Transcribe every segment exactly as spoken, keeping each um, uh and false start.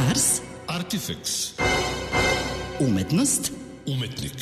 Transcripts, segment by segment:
Ars Artifex. Umetnost. Umetnik.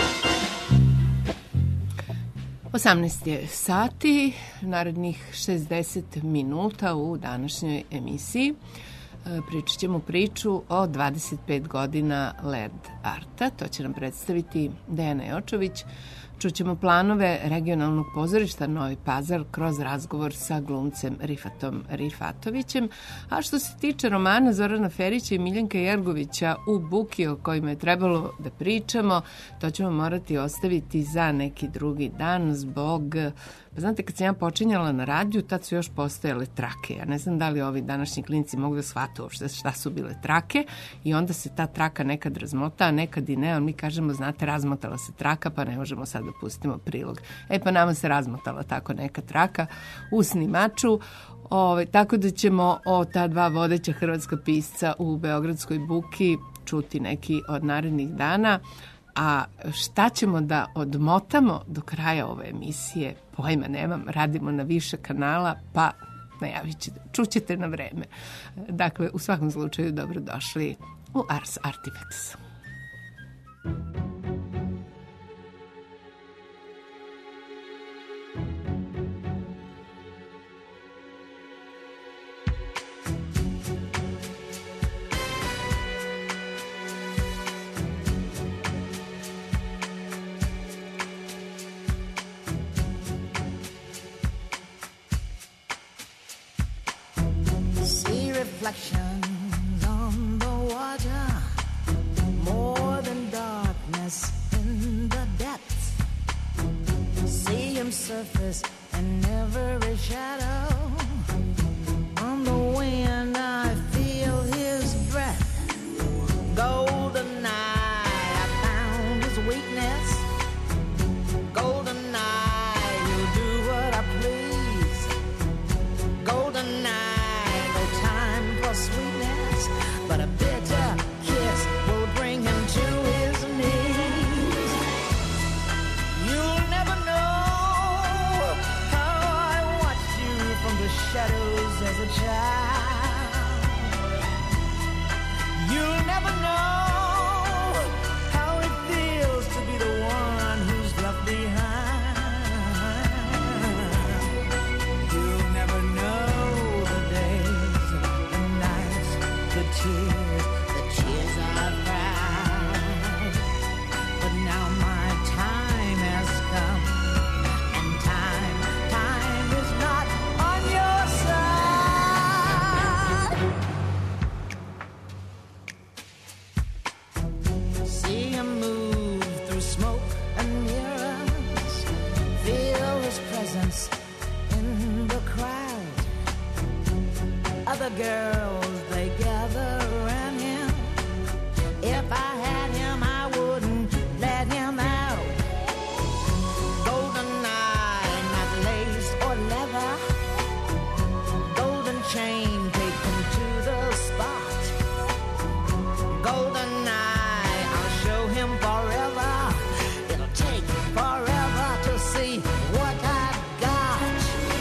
osamnaest je sati, narednih šezdeset minuta u današnjoj emisiji. Pričat ćemo priču o dvadeset pet godina Land Arta. To će nam predstaviti Dejana Jočović. Čućemo planove regionalnog pozorišta Novi Pazar kroz razgovor sa glumcem Rifatom Rifatovićem. A što se tiče romana Zorana Ferića i Miljenka Jergovića U buki o kojima je trebalo da pričamo, to ćemo morati ostaviti za neki drugi dan zbog... Pa znate, kad sam ja počinjala na radiju, tad su još postojale trake. Ja ne znam da li ovi današnji klinci mogu da shvate uopšte šta su bile trake i onda se ta traka nekad razmota, a nekad i ne, ali mi kažemo, znate, razmotala se traka, pa ne možemo sad da pustimo prilog. E pa nama se razmotala tako neka traka u snimaču. Ove, tako da ćemo o ta dva vodeća hrvatska pisca u Beogradskoj buki čuti neki od narednih dana. A šta ćemo da odmotamo do kraja ove emisije, pojma nemam, radimo na više kanala, pa najavit ćete, čućete na vreme. Dakle, u svakom slučaju dobrodošli u Ars Artifex. Reflections on the water, more than darkness in the depths. See him surface in every shadow. On the wind I feel his breath. Golden eye, I found his weakness. Golden eye, he'll do what I please. Golden eye, sweetness, but a bitter kiss will bring him to his knees. You'll never know how I watched you from the shadows as a child. You'll never know how it feels to be the one who's left behind. You'll never know the tears, the tears I've cried. But now my time has come, and time, time is not on your side. See him move through smoke and mirrors, feel his presence in the crowd. Other girls, they gather around him. If I had him, I wouldn't let him out. Golden eye, not lace or leather. Golden chain, take him to the spot. Golden eye, I'll show him forever. It'll take forever to see what I've got.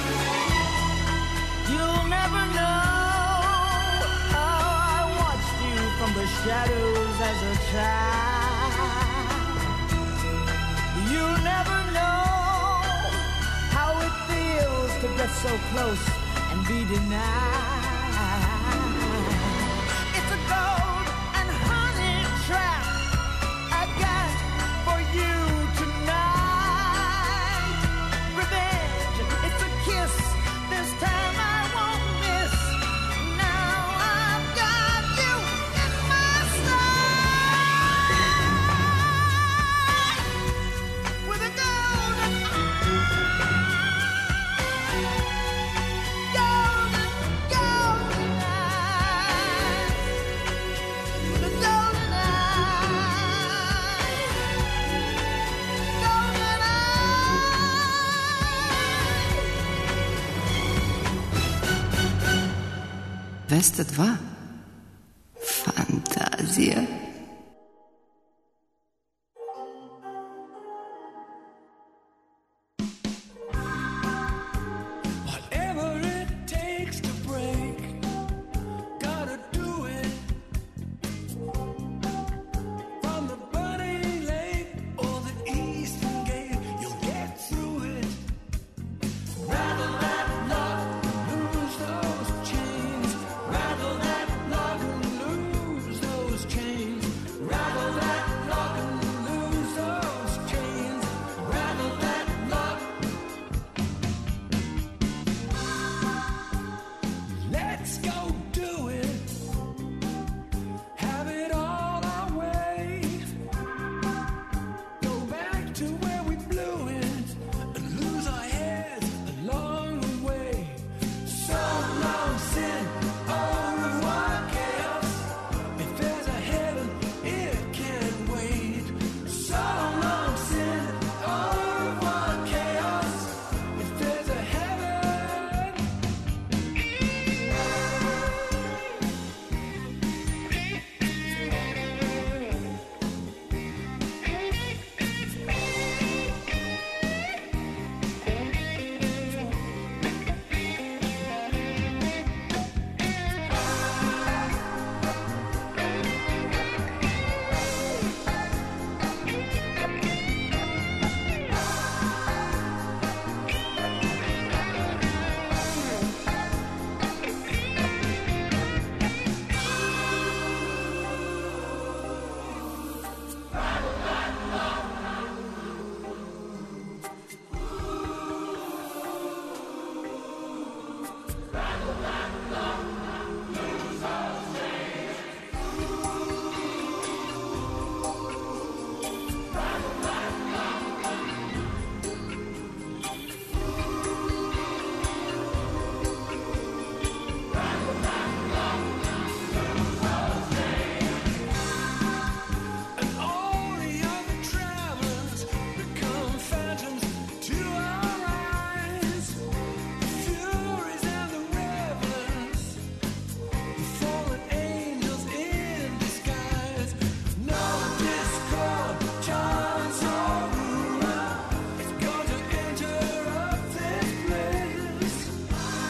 You'll never know from the shadows as a child. You'll never know how it feels to get so close and be denied. It's a gold and honey trap I got for you tonight. Revenge, it's a kiss, this time I won't miss. Now I've got you in my sight with a golden golden, golden eye, with a golden eye, golden eye. dvesta dva. Fantazija. Whatever it takes to break, gotta do it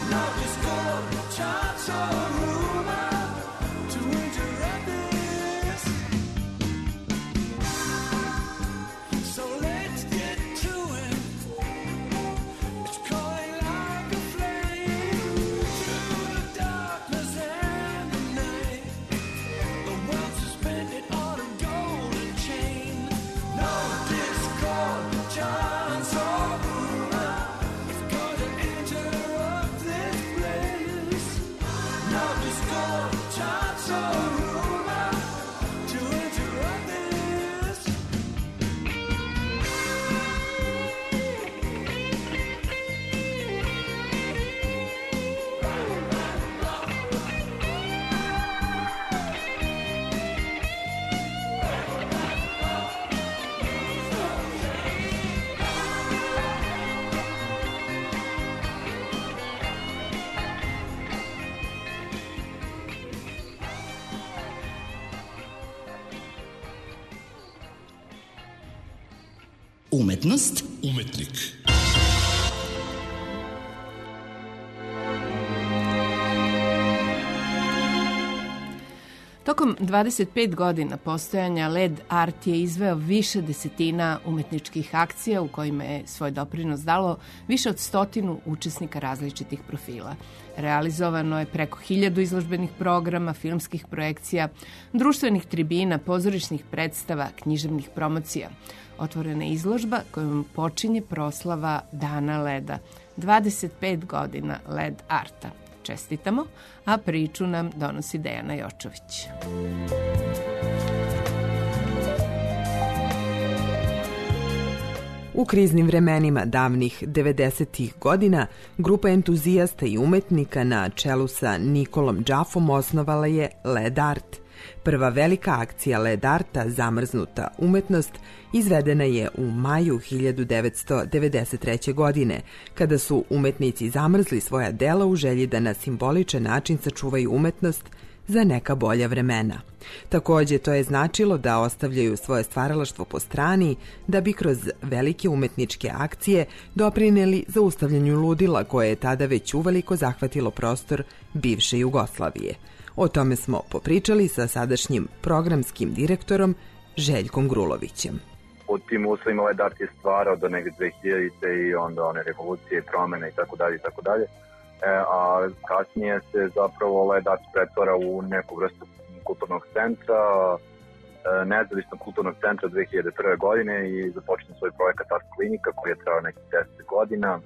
Umetnost, umetnik. Tokom dvadeset pet godina postojanja Led Art je izveo više desetina umetničkih akcija u kojima je svoj doprinos dalo više od stotinu učesnika različitih profila. Realizovano je preko hiljadu izložbenih programa, filmskih projekcija, društvenih tribina, pozorišnih predstava, književnih promocija. Otvorena je izložba kojom počinje proslava Dana Leda. dvadeset pet godina Led Arta. Čestitamo, a priču nam donosi Dejana Jočović. U kriznim vremenima davnih devedesetih godina grupa entuzijasta i umetnika na čelu sa Nikolom Džafom osnovala je Led Art. Prva velika akcija Led Arta, Zamrznuta umetnost, izvedena je u maju hiljadu devetsto devedeset treće. godine, kada su umetnici zamrzli svoja dela u želji da na simboličan način sačuvaju umetnost za neka bolja vremena. Takođe, to je značilo da ostavljaju svoje stvaralaštvo po strani, da bi kroz velike umetničke akcije doprineli zaustavljanju ludila koje je tada već uveliko zahvatilo prostor bivše Jugoslavije. O tome smo popričali sa sadašnjim programskim direktorom Željkom Grulovićem. U tim uslovima Led Art je stvarao do negdje dve hiljadite i onda one revolucije, promene i tako dalje i tako dalje. A kasnije se zapravo Led Art pretvara u neku vrstu kulturnog centra, nezavisnog kulturnog centra dve hiljade prve. godine i započne svoj projekat Art Klinika koji je trajao nekih deset godina,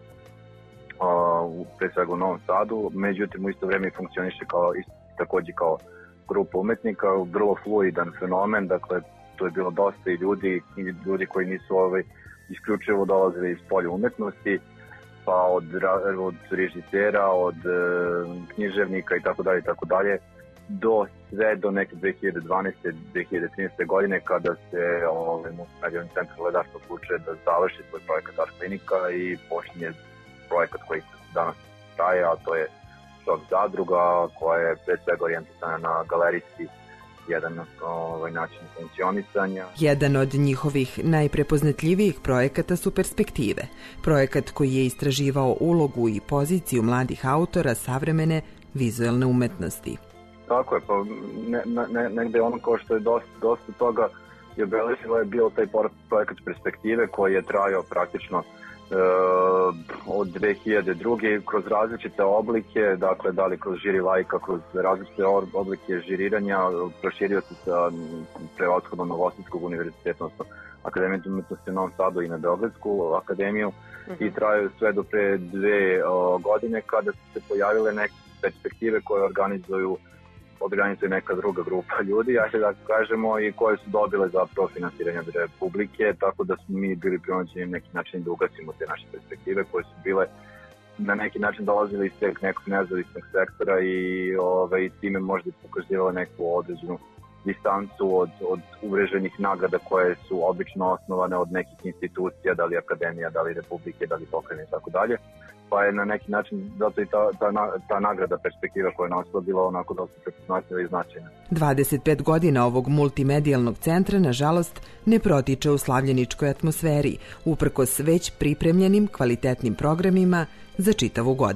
pre svega u Novom Sadu. Međutim, u isto vreme funkcioniše kao takođe kao grupa umetnika, vrlo fluidan fenomen, dakle to je bilo dosta i ljudi i ljudi koji nisu ovaj, isključivo dolazili iz polja umetnosti, pa od, od režisera, od e, književnika i tako dalje i tako dalje, do sve do neke dve hiljade dvanaeste. dve hiljade trinaeste. godine kada se ovaj, Multimedijalni centar Led Art odlučuje da završi svoj projekat Art Klinika i počinje projekat koji danas traje, a to je Šok zadruga, koja je pre svega orijentisana na galerijski jedan ovaj, način funkcionisanja. Jedan od njihovih najprepoznatljivijih projekata su Perspektive, projekat koji je istraživao ulogu i poziciju mladih autora savremene vizuelne umetnosti. Tako je, pa ne, ne, negde ono kao što je dosta, dosta toga je obeležilo je bio taj projekat Perspektive koji je trajao praktično od dve hiljade druge. kroz različite oblike, dakle da li kroz žiri lajka, kroz različite oblike žiriranja, proširio se sa prevashodno Novosadskog univerziteta, odnosno Akademije umetnosti u Novom Sadu i na Beogradsku akademiju i traju sve do pre dve o, godine kada su se pojavile neke perspektive koje organizuju organizuje neka druga grupa ljudi, ajde da kažemo, i koje su dobile zapravo finansiranje od Republike, tako da smo mi bili prinuđeni neki način da ugasimo te naše perspektive koje su bile na neki način dolazile iz nekog nezavisnog sektora i ove, time možda pokazivale neku određenu distancu od, od uvreženih nagrada koje su obično osnovane od nekih institucija, da li akademija, da li Republike, da li pokrajine i tako dalje. Pa je na neki način, zato i ta, ta, ta nagrada Perspektiva koja je nosila bila onako dosta prepoznatljiva i značajna. dvadeset pet godina ovog multimedijalnog centra, nažalost, ne protiče u slavljeničkoj atmosferi, uprkos već pripremljenim kvalitetnim programima za čitavu godinu.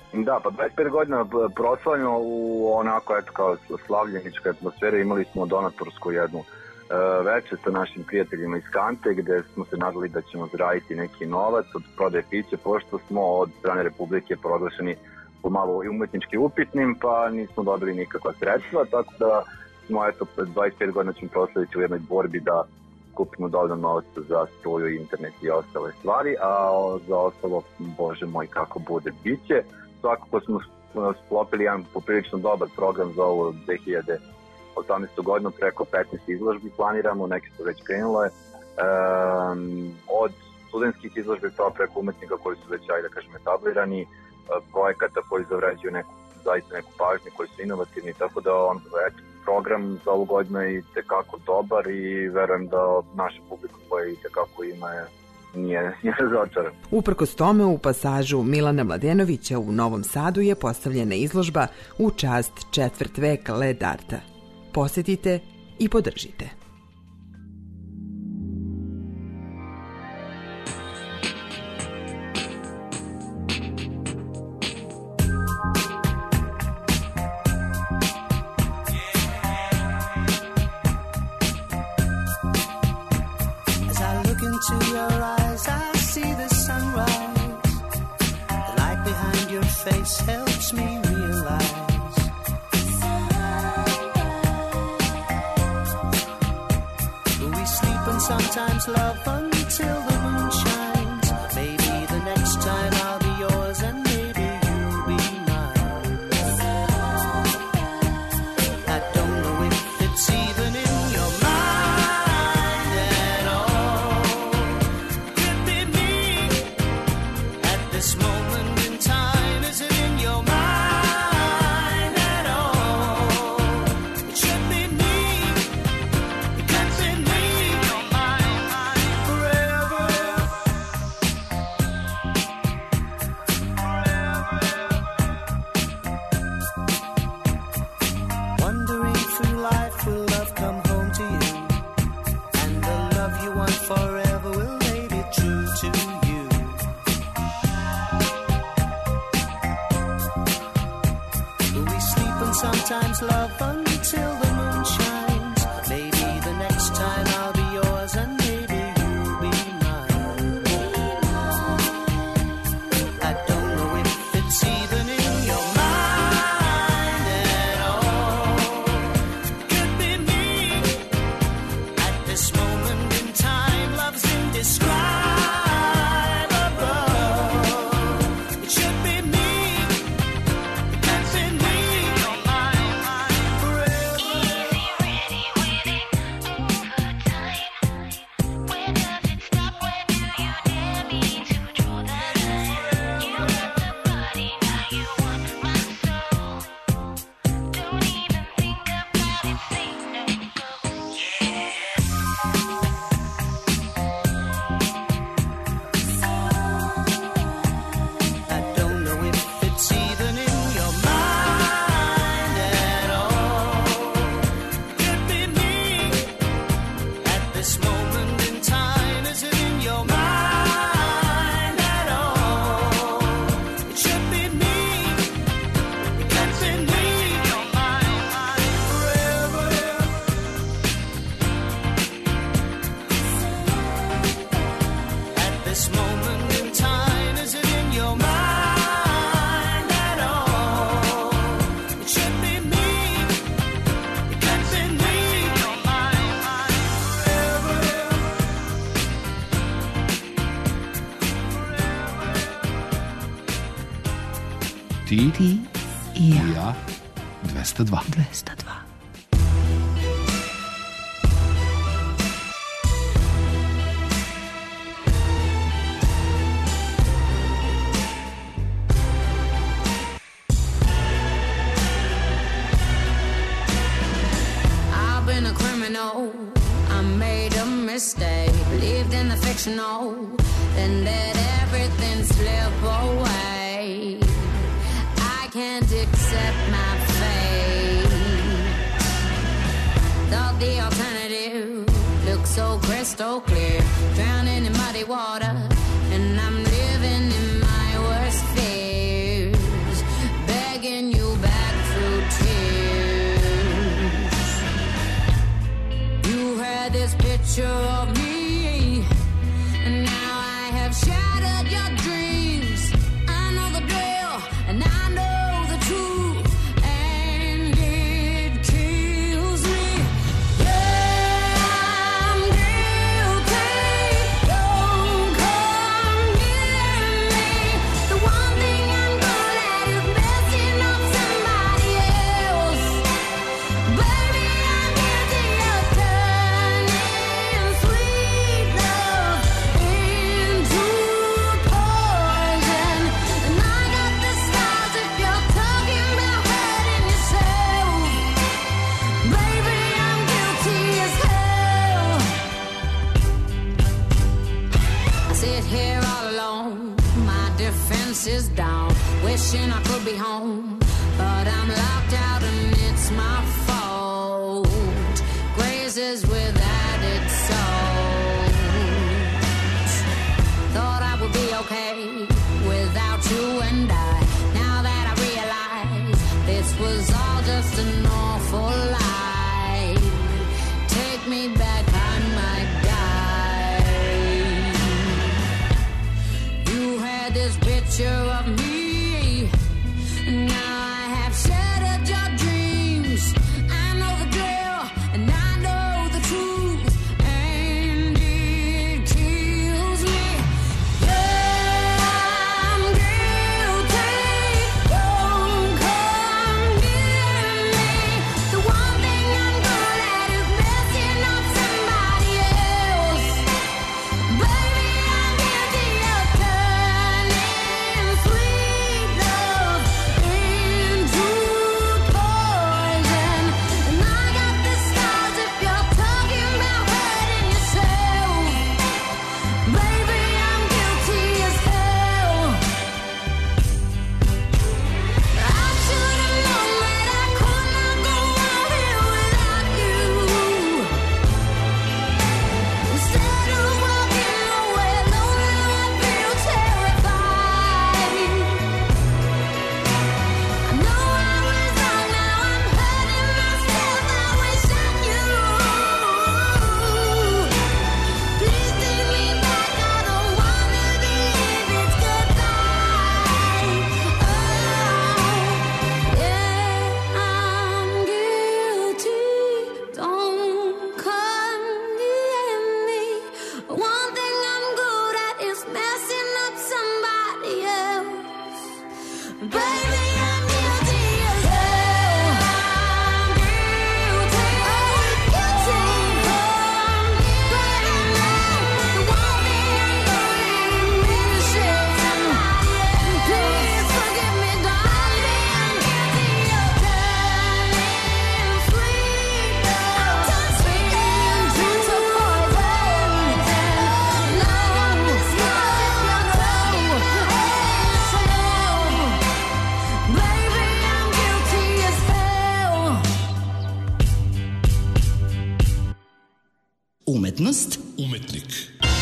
Da, pa dvadeset pet godina proslavljeno u onako, eto, kao slavljenička atmosfera. Imali smo donatorsku jednu uh, večer sa našim prijateljima iz Kante, gde smo se nadali da ćemo zaraditi neki novac od prodaje piće, pošto smo od strane Republike proglašeni pomalo i umetnički upitnim, pa nismo dobili nikakva sredstva, tako da smo, eto, dvadeset pet godina ćemo proslaviti u jednoj borbi da kupimo dovoljno novca za struju, internet i ostale stvari, a za ostalo, bože moj, kako bude, biće. Svakako smo sklopili jedan poprilično dobar program za ovu dve hiljade osamnaestu godinu, preko petnaest izložbi planiramo, neke su već krenule, um, od studentskih izložbi pa preko umetnika koji su već, ajde da kažem, etablirani, projekata koji zavređuju neku, zaista neku pažnju, koji su inovativni, tako da on, eto, program za ovu godinu je itekako dobar i verujem da naša publika koja i tekako ima je nije, nije razočaran. Uprkos tome, u pasažu Milana Mladenovića u Novom Sadu je postavljena izložba u čast četvrt veka led arta. Posetite i podržite. Helps me realize we sleep and sometimes love until the moon shines. Maybe the next time I'll be yours and maybe you'll be mine. I don't know if it's even in your mind at all. Could be me at this moment in time. Is it in your mind at all? It should be me. It could be me. Your mind, forever. Wandering through life, will love come home to you? And the love you want forever, will they be true to you? Sometimes love until the moon shines. Maybe the next time I'll be yours and maybe you'll be mine. I don't know if it's even in your mind at all. Could be me at this moment in time. Love's indescribable. It should be me. It can't be me. Ti, Ti i ja. i ja, dvesta dva. dvesta dva. I've been a criminal, I made a mistake, believed in the fictional, then let everything slip away. I can't accept my fate. Thought the alternative looked so crystal clear, drowning in muddy water, and I'm living in my worst fears. it's my fault. Grace is without its soul. Thought I would be okay without you and I. Now that I realize this was all just an awful lie. Take me back, I might die. You had this picture of me. Now I have shattered your dreams. I know the drill and I know the truth, and it kills me. Yeah, I'm guilty. Don't come near me. The one thing I'm good at is messing up somebody else. Baby, I'm guilty of turning sweet love into poison. And I got the scars if you're talking about hurting yourself. Baby, I'm guilty as hell. I should have known that I could not go out here without you. Instead of walking away lonely, I feel terrified. I know I was wrong, now I'm hurting myself. I wish I knew. Please take me back, I don't wanna believe it's goodbye. Oh, yeah, I'm guilty. Don't come near me. One thing I'm good at is messing up somebody else. Baby, I'm guilty as hell. I'm guilty. Oh, guilty. But I know the one thing I'm good at is messing. Please forgive me, darling. I'm guilty of turning sweet love into poison. Now I'm just baby, I'm guilty as hell. Umetnost Umetnik.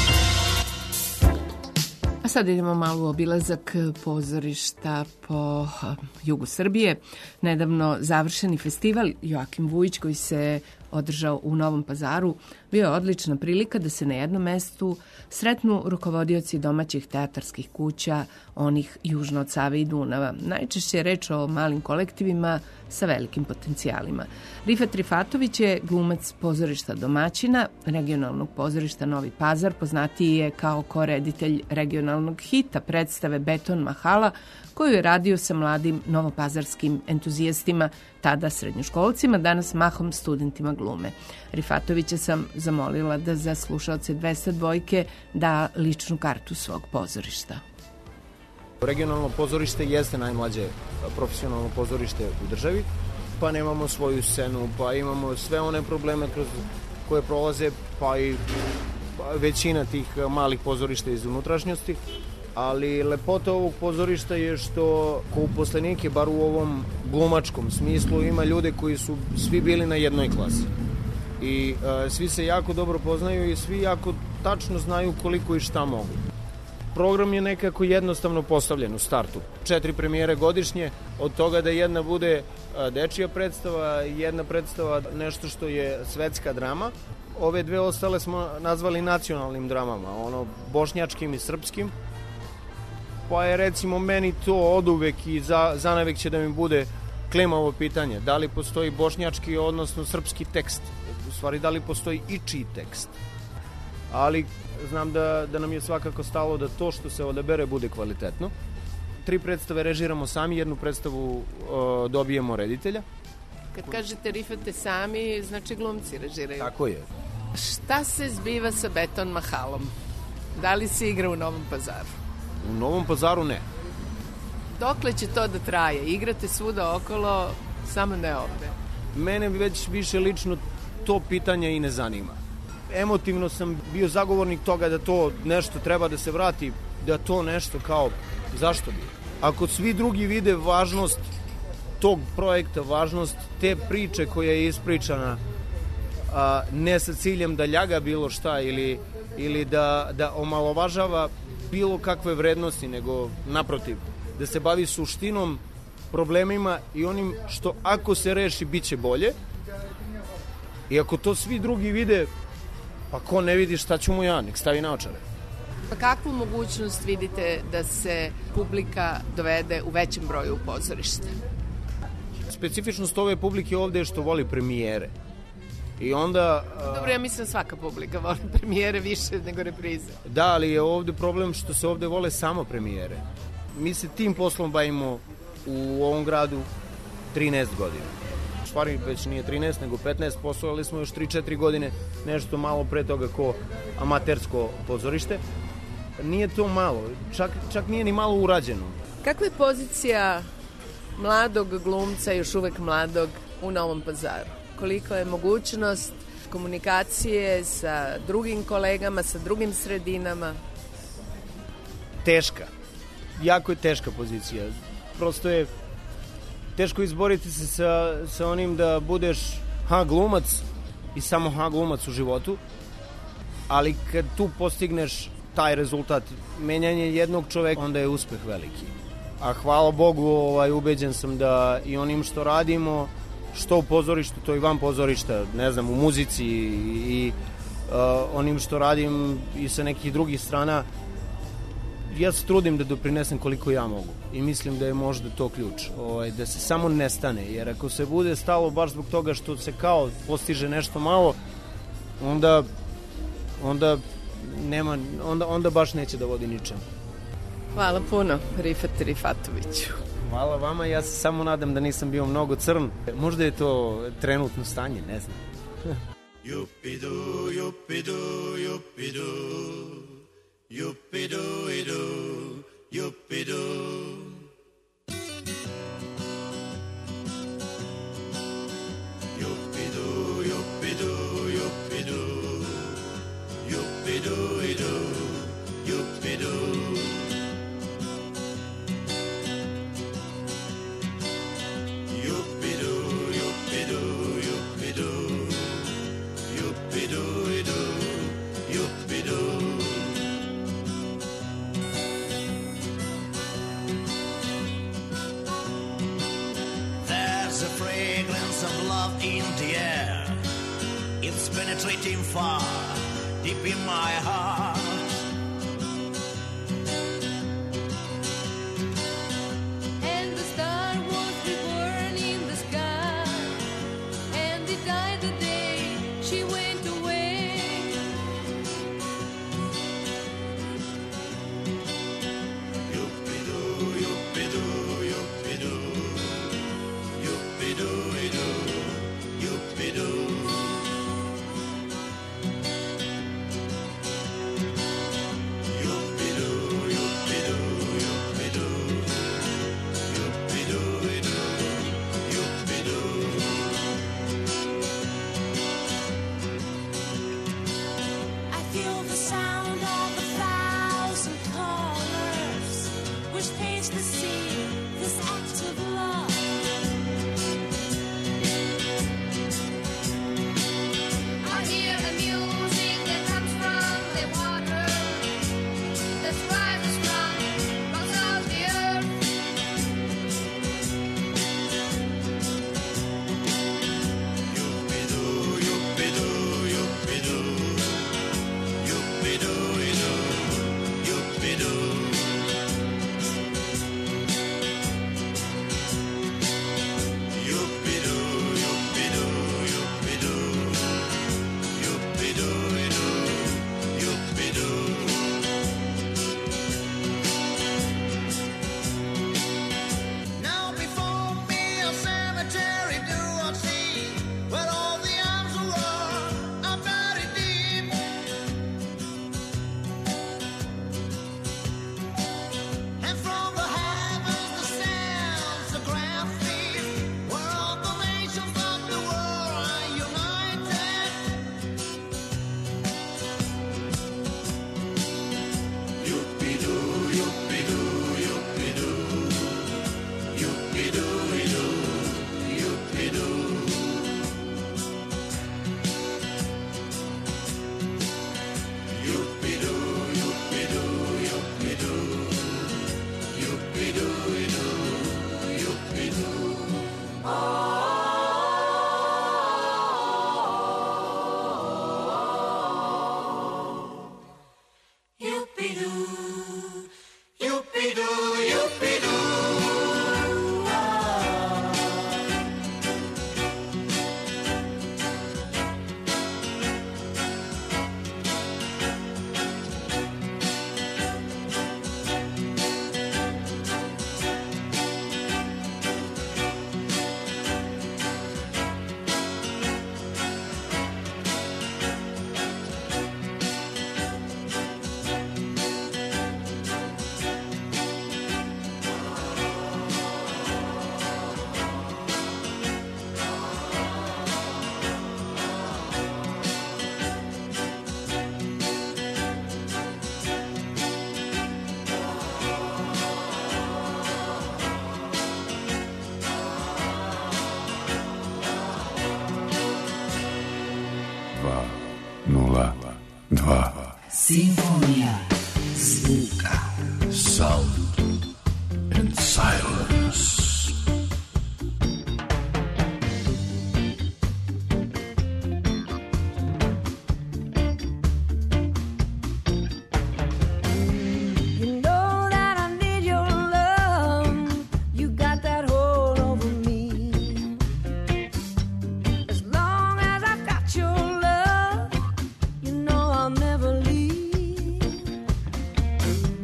A sad idemo malo u obilazak pozorišta po a, jugu Srbije. Nedavno završeni festival Joakim Vujić koji se održao u Novom Pazaru bio je odlična prilika da se na jednom mestu sretnu rukovodioci domaćih teatarskih kuća, onih južno od Save i Dunava. Najčešće je reč o malim kolektivima sa velikim potencijalima. Rifat Rifatović je glumac pozorišta domaćina, regionalnog pozorišta Novi Pazar, poznatiji je kao koreditelj regionalnog hita predstave Beton Mahala, koju je radio sa mladim novopazarskim entuzijastima, tada srednjoškolcima, danas mahom studentima glume. Rifatovića sam zamolila da za slušaoce dvesta dvojke da ličnu kartu svog pozorišta. Regionalno pozorište jeste najmlađe profesionalno pozorište u državi, pa nemamo svoju scenu, pa imamo sve one probleme kroz koje prolaze, pa i većina tih malih pozorišta iz unutrašnjosti, ali lepota ovog pozorišta je što ko uposlenike, bar u ovom glumačkom smislu, ima ljude koji su svi bili na jednoj klasi. I e, svi se jako dobro poznaju i svi jako tačno znaju koliko i šta mogu. Program je nekako jednostavno postavljen u startu. Četiri premijere godišnje, od toga da jedna bude dečija predstava, jedna predstava nešto što je svetska drama. Ove dve ostale smo nazvali nacionalnim dramama, ono bošnjačkim i srpskim. Pa je recimo meni to oduvek i za, zanavek će da mi bude klimavo pitanje. Da li postoji bošnjački, odnosno srpski tekst? U stvari, da li postoji ičiji tekst? Ali znam da, da nam je svakako stalo da to što se odabere bude kvalitetno. Tri predstave režiramo sami, jednu predstavu o, dobijemo reditelja. Kad kažete rifate sami, znači glumci režiraju. Tako je. Šta se zbiva sa Beton Mahalom? Da li se igra u Novom Pazaru? U Novom Pazaru ne. Dokle će to da traje? Igrate svuda okolo, samo ne ovde. Mene već više lično to pitanje i ne zanima. Emotivno sam bio zagovornik toga da to nešto treba da se vrati, da to nešto kao, zašto bi? Ako svi drugi vide važnost tog projekta, važnost te priče koja je ispričana, a, ne sa ciljem da ljaga bilo šta ili, ili da, da omalovažava bilo kakve vrednosti, nego naprotiv, da se bavi suštinom, problemima i onim što ako se reši bit će bolje. I ako to svi drugi vide, pa ko ne vidi, šta ću mu ja, nek stavi naočare. Pa kakvu mogućnost vidite da se publika dovede u većem broju u pozorište? Specifičnost ove publike ovde je što voli premijere. I onda... Dobro, ja mislim svaka publika voli premijere više nego reprize. Da, ali je ovde problem što se ovde vole samo premijere. Mi se tim poslom bavimo u ovom gradu trinaest godina. U stvari već nije trinaest, nego petnaest, postojali smo još tri četiri godine, nešto malo pre toga ko amatersko pozorište. Nije to malo, čak, čak nije ni malo urađeno. Kakva je pozicija mladog glumca, još uvek mladog, u Novom Pazaru? Koliko je mogućnost komunikacije sa drugim kolegama, sa drugim sredinama? Teška. Jako je teška pozicija. Prosto je teško izboriti se sa, sa onim da budeš ha glumac i samo ha glumac u životu, ali kad tu postigneš taj rezultat, menjanje jednog čoveka, onda je uspeh veliki. A hvala Bogu, ovaj, ubeđen sam da i onim što radimo, što u pozorištu, to i van pozorišta, ne znam, u muzici i uh, onim što radim i sa nekih drugih strana, ja se trudim da doprinesem koliko ja mogu i mislim da je možda to ključ, ovaj, da se samo ne stane, jer ako se bude stalo baš zbog toga što se kao postiže nešto malo, onda onda nema, onda, onda baš neće da vodi ničemu. Hvala puno, Rifat Rifatoviću. Hvala vama, ja se samo nadam da nisam bio mnogo crn. Možda je to trenutno stanje, ne znam. Yupidu, yupidu, yupidu, yupidu, idu, yupidu. Yupidu, yupidu, yupidu, yupidu, idu, yupidu. There's a fragrance of love in the air. It's penetrating far, deep in my heart. And the star was reborn in the sky, and it died the day she went away. Yupidu, yupidu, yupidu, yupidu, idu, yupidu. Simfonija zvuka. Sound and silence. Your love, you know I'll never leave.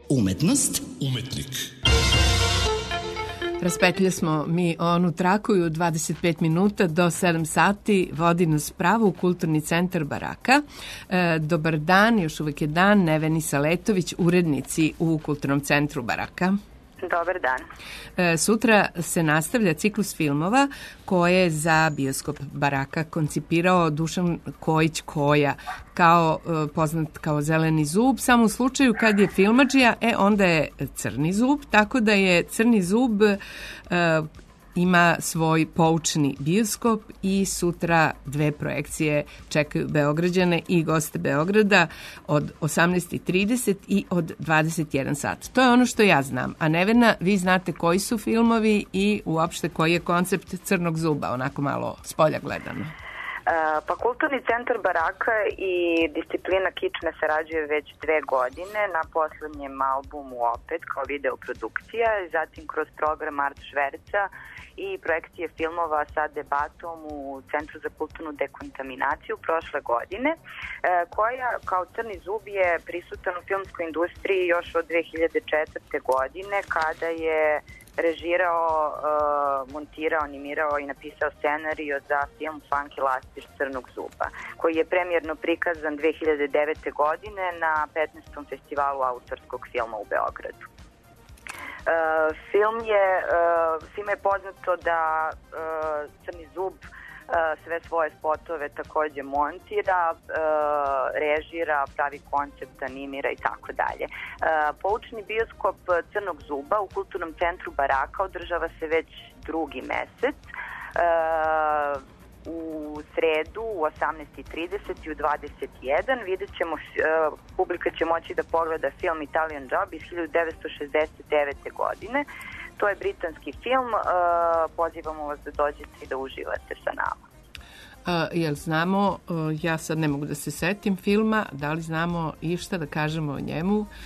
Umetnost. Umetnik. Raspetlje smo mi onu traku i u dvadeset pet minuta do sedam sati vodi nas pravo u Kulturni centar Baraka. E, dobar dan, još uvek je dan, Neveni Saletović, urednici u Kulturnom centru Baraka. Dobar dan. E, sutra se nastavlja ciklus filmova koje je za bioskop Baraka koncipirao Dušan Kojić Koja, kao e, poznat kao Zeleni zub, samo u slučaju kad je filmadžija, e onda je Crni zub, tako da je Crni zub e, ima svoj poučni bioskop i sutra dve projekcije čekaju Beograđane i goste Beograda od osamnaest i trideset i od dvadeset jedan sat. To je ono što ja znam. A Nevena, vi znate koji su filmovi i uopšte koji je koncept Crnog zuba, onako malo s polja gledano. Pa Kulturni centar Baraka i disciplina Kičme sarađuje već dve godine na poslednjem albumu opet kao videoprodukcija, zatim kroz program Art Šverca i projekcije filmova sa debatom u Centru za kulturnu dekontaminaciju prošle godine, koja kao Crni zub je prisutan u filmskoj industriji još od dve hiljade četvrte. godine, kada je režirao, uh, montirao, animirao i napisao scenarijo za film Funky Lastiš Crnog zuba, koji je premijerno prikazan dve hiljade devete. godine na petnaestom festivalu autorskog filma u Beogradu. Uh, film je, uh, svima je poznato da uh, Crni zub Uh, sve svoje spotove takođe montira, uh, režira, pravi koncept, animira i tako dalje. Uh, poučni bioskop Crnog zuba u Kulturnom centru Baraka održava se već drugi mesec. Uh, u sredu u osamnaest i trideset i u dvadeset jedan vidjet ćemo, uh, publika će moći da pogleda film Italian Job iz hiljadu devetsto šezdeset devete. godine. To je britanski film, uh, pozivamo vas da dođete i da uživate sa nama. Uh, jel znamo, uh, ja sad ne mogu da se setim filma, da li znamo išta da kažemo o njemu? Uh,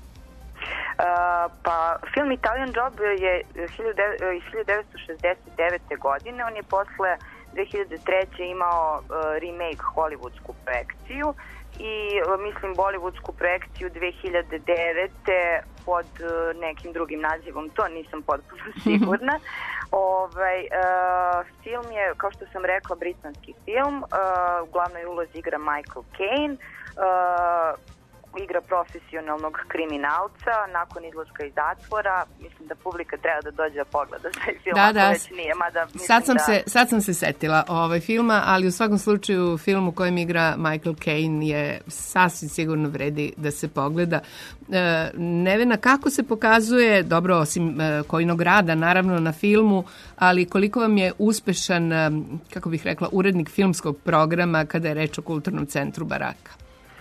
pa film Italian Job je iz hiljadu devetsto šezdeset devete. godine, on je posle dve hiljade treće. imao uh, remake hollywoodsku projekciju i mislim bollywoodsku projekciju dve hiljade devete. pod uh, nekim drugim nazivom, to nisam potpuno sigurna. ovaj, uh, film je, kao što sam rekla, britanski film, uh, u glavnoj ulozi igra Michael Caine, uh, igra profesionalnog kriminalca nakon izlaska iz zatvora. Mislim da publika treba da dođe da pogleda taj film, da, da, već nije, mada mislim sad sam da... se sad sam se setila ovaj filma, ali u svakom slučaju film u kojem igra Michael Caine je sasvim sigurno vredi da se pogleda. E, Nevena, kako se pokazuje, dobro, osim e, Kojinog rada naravno na filmu, ali koliko vam je uspešan, e, kako bih rekla, urednik filmskog programa kada je reč o Kulturnom centru Baraka?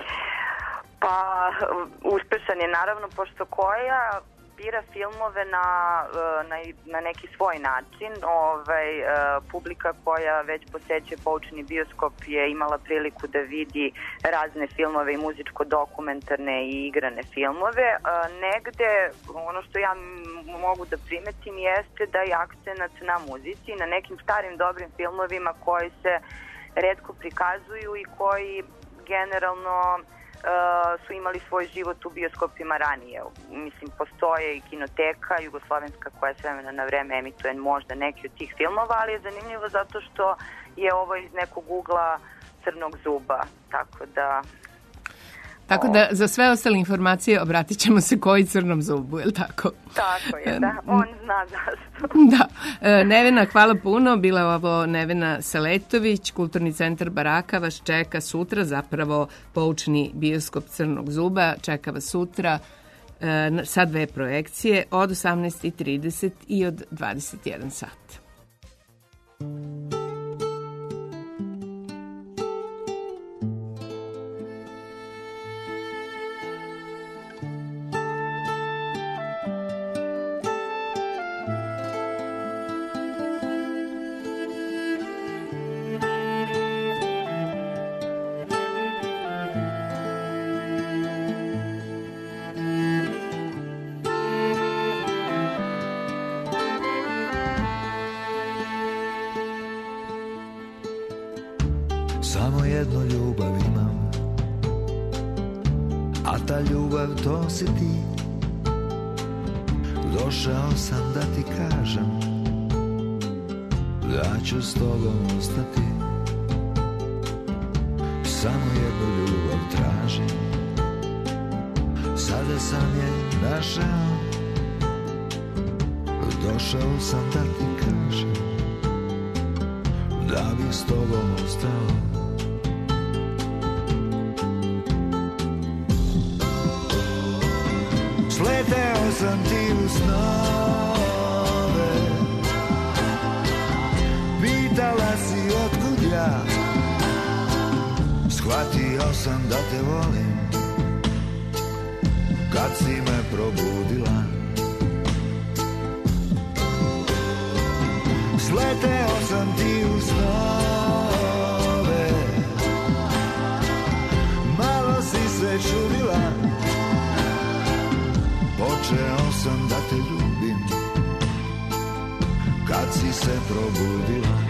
Pa, uspešan je naravno, pošto Koja bira filmove na, na, na neki svoj način. Ovaj, publika koja već poseće poučni bioskop je imala priliku da vidi razne filmove i muzičko-dokumentarne i igrane filmove. Negde, ono što ja mogu da primetim jeste da je akcenat na muzici, na nekim starim dobrim filmovima koji se retko prikazuju i koji generalno Uh, su imali svoj život u bioskopima ranije. Mislim, postoje i kinoteka jugoslovenska koja s vremena na vreme emituje možda neki od tih filmova, ali je zanimljivo zato što je ovo iz nekog ugla Crnog zuba, tako da... Tako da za sve ostale informacije obratit ćemo se Koji Crnom zubu, je li tako? Tako je, da. On zna zašto. Da. Nevena, hvala puno. Bila je ovo Nevena Saletović. Kulturni centar Baraka vas čeka sutra, zapravo poučni bioskop Crnog zuba. Čeka vas sutra sa dve projekcije od osamnaest i trideset i od dvadeset jedan sat. Samo jednu ljubav imam, a ta ljubav to si ti. Došao sam da ti kažem da ću s tobom ostati. Samo jednu ljubav tražim, sada sam je našao. Došao sam da ti kažem da bih s tobom ostao. Sleteo sam ti u snove, pitala si otkud ja. Shvatio sam da te volim kad si me probudila. Sleteo sam ti u snove, malo si se čudila. Počeo sam da te ljubim kad si se probudila.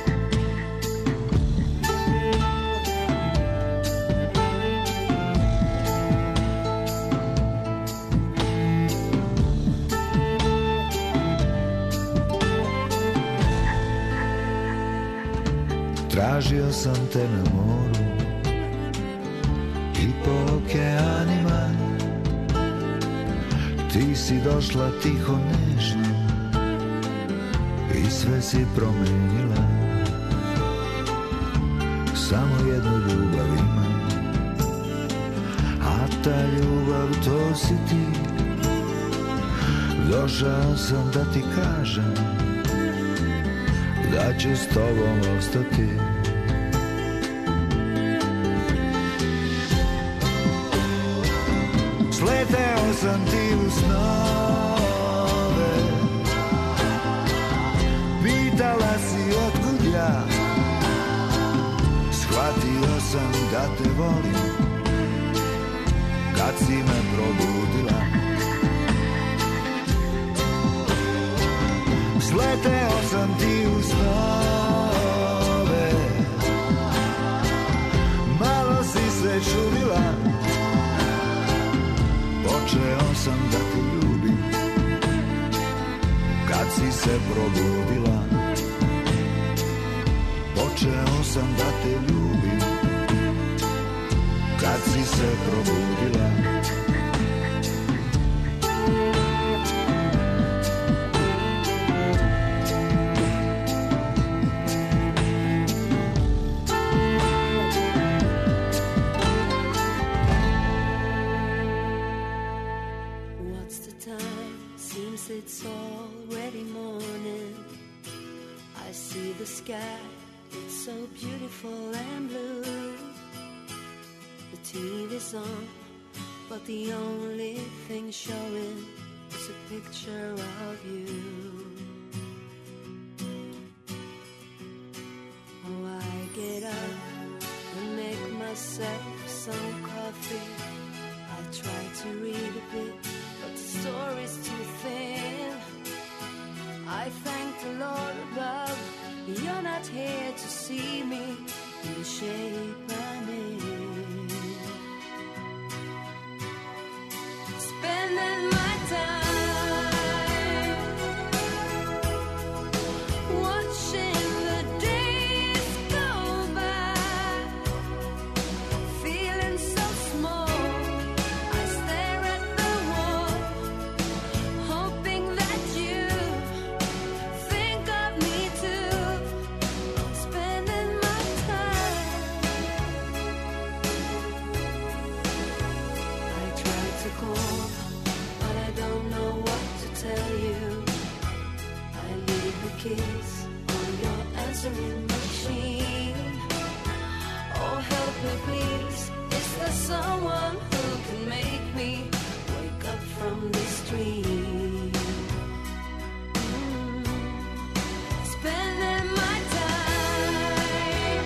Tražio sam te na moru i po okeanima. Ti si došla tiho, nežno i sve si promenila. Samo jednu ljubav imam, a ta ljubav to si ti. Došao sam da ti kažem da ću s tobom ostati. Sleteo sam ti u snove, pitala si otkud ja. Shvatio sam da te volim kad si me probudila. Sleteo sam ti u snove, malo si se čudila. Počeo sam da te ljubim kad si se probudila. Počeo sam da te ljubim kad si se probudila. It's already morning. I see the sky, it's so beautiful and blue. The T V's on, but the only thing showing is a picture of you. Oh, I get up and make myself some coffee. I try to read a bit, but the story's too thin. I thank the Lord above, you're not here to see me in the shape I'm in. Spending my time watching the days go by, feeling so small. I stare at the wall, hoping that you think of me too. Spending my time. I try to call, but I don't know what to tell you. I leave the keys on your answering machine. Oh, help me please. Is there someone who can make me wake up from this dream? Mm. Spending my time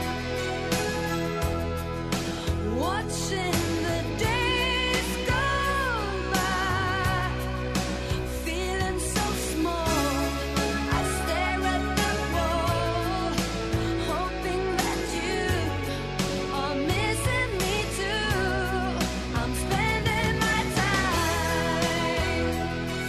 watching the days go by, feeling so small. I stare at the wall, hoping that you are missing me too. I'm spending my time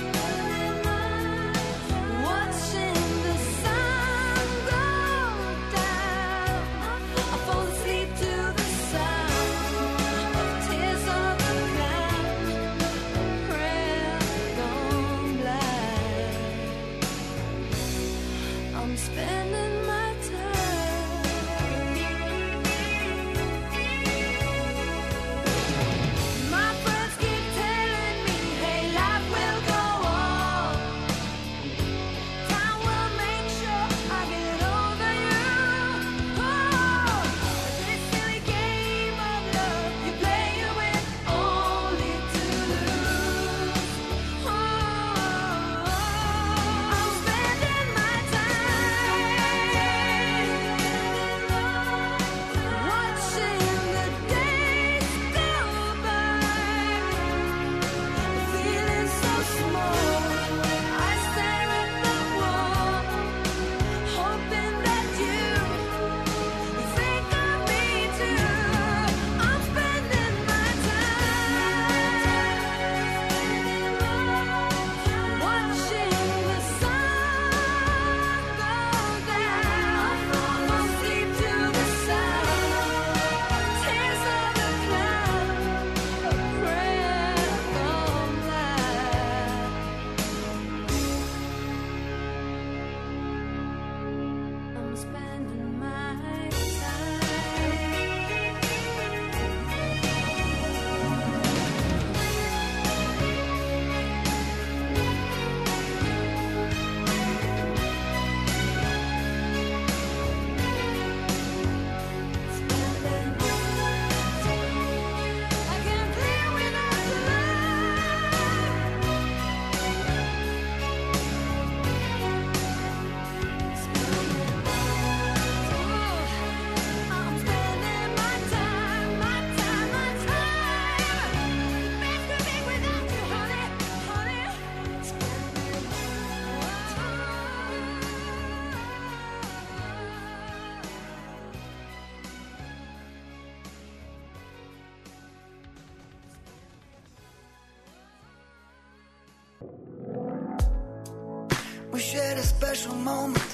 we shared a special moment.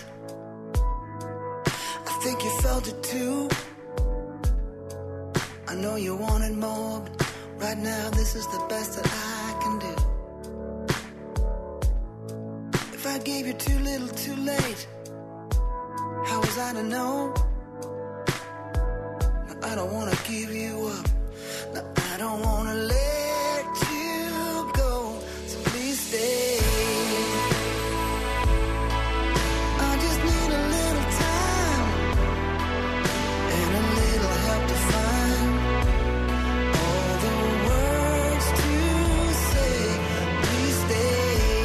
I think you felt it too. I know you wanted more, but right now this is the best that I can do. If I gave you too little too late, how was I to know? No, I don't wanna give you up. No, I don't wanna let you go. So please stay. I just need a little time and a little help to find all the words to say. Please stay.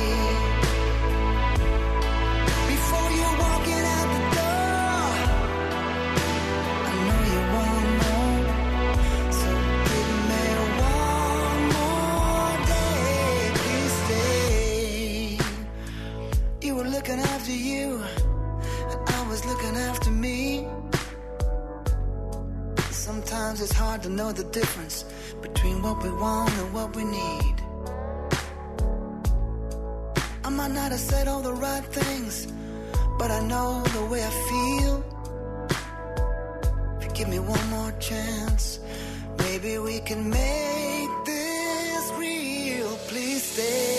Before you're walking out the door, I know you want more. So give me one more day. Please stay. You were looking after you, and I was looking after me. Sometimes it's hard to know the difference between what we want and what we need. I might not have said all the right things, but I know the way I feel. If you give me one more chance, maybe we can make this real. Please stay.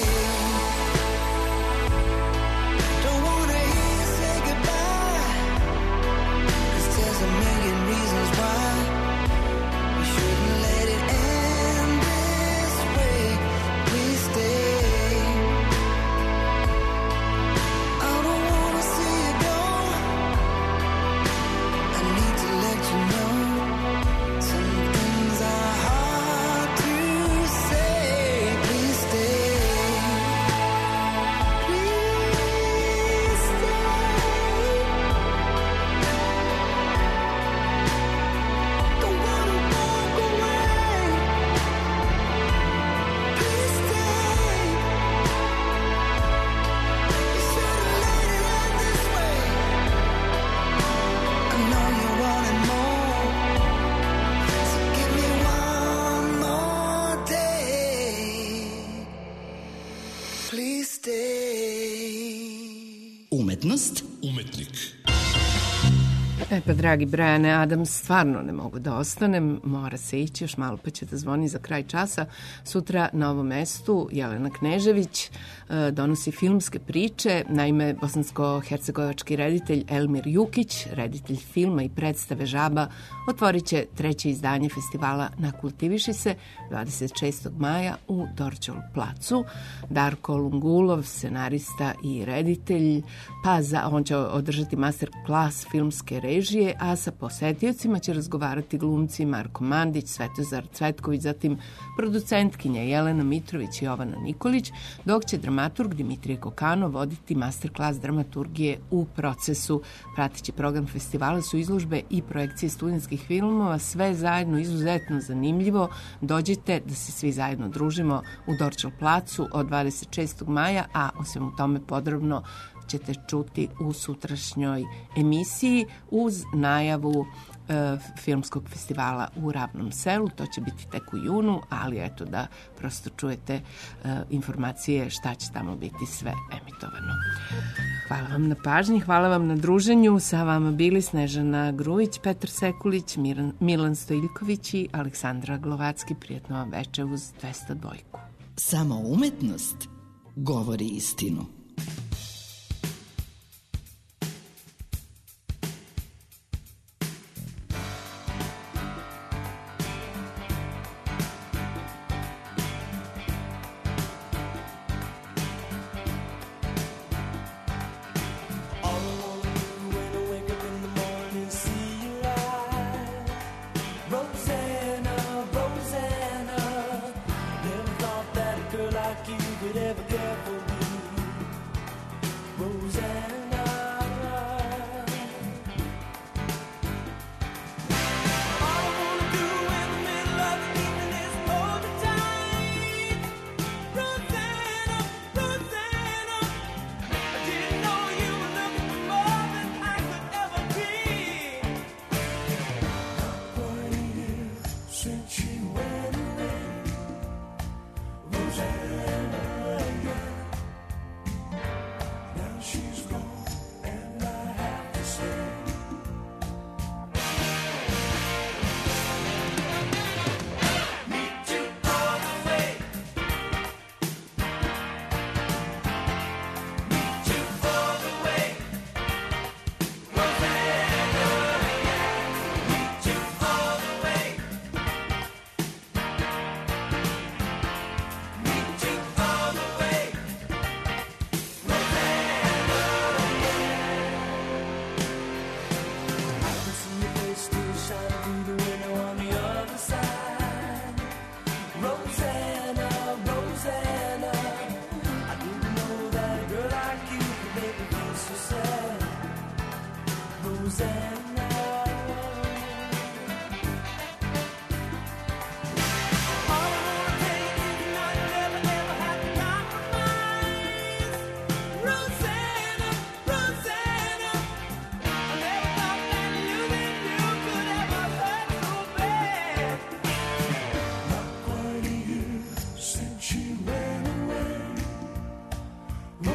Don't wanna hear you say goodbye, 'cause there's a million reasons why we shouldn't let it end this way. Please stay. I don't wanna see you go. I need to let you know some things are hard to say. Please stay. Please stay. Don't wanna walk away. Please stay. You should've let it end this way. I know you wanted more, so give me one more day. Please stay. Umetnost, umetnik. E pa, dragi Brajane Adams, stvarno ne mogu da ostanem, mora se ići, još malo pa će da zvoni za kraj časa. Sutra na ovom mestu Jelena Knežević e, donosi filmske priče. Naime, bosansko-hercegovački reditelj Elmir Jukić, reditelj filma i predstave Žaba, otvorit će treće izdanje festivala Nakultiviši se dvadeset šestog maja u Dorćol placu. Darko Lungulov, scenarista i reditelj, pa za, on će održati master klas filmske režije, a sa posetiocima će razgovarati glumci Marko Mandić, Svetozar Cvetković, zatim producentkinja Jelena Mitrović i Jovana Nikolić, dok će dramaturg Dimitrije Kokano voditi masterklas dramaturgije u procesu. Prateći program festivala su izložbe i projekcije studentskih filmova, sve zajedno izuzetno zanimljivo. Dođite da se svi zajedno družimo u Dorćol placu od dvadeset šestog maja, a o svemu tome podrobno ćete čuti u sutrašnjoj emisiji uz najavu e, filmskog festivala u Ravnom selu. To će biti tek u junu, ali eto da prosto čujete e, informacije šta će tamo biti sve emitovano. Hvala vam na pažnji, hvala vam na druženju. Sa vama bili Snežana Grujić, Petar Sekulić, Miran, Milan Stojiljković i Aleksandra Glovacki. Prijetno vam veče uz dvesta dva. Samo umetnost govori istinu.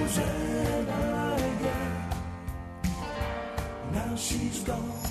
Susanna, yeah. Now she's gone.